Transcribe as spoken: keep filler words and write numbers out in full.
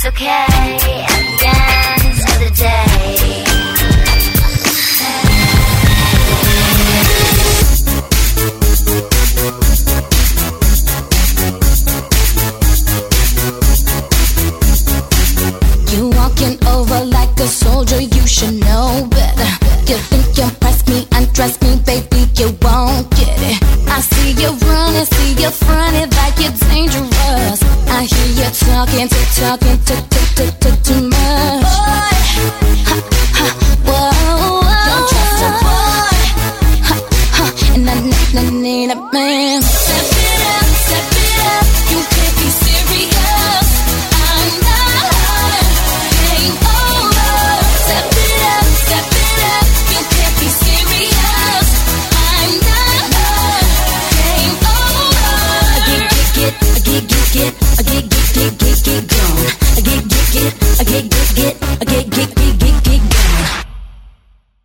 it's okay at the end of the day. You walking over like a soldier, you should know better. You think you impress me, undress me, baby, you won't get it. I see you running, see you fronting like you're dangerous. I hear you talking to talking to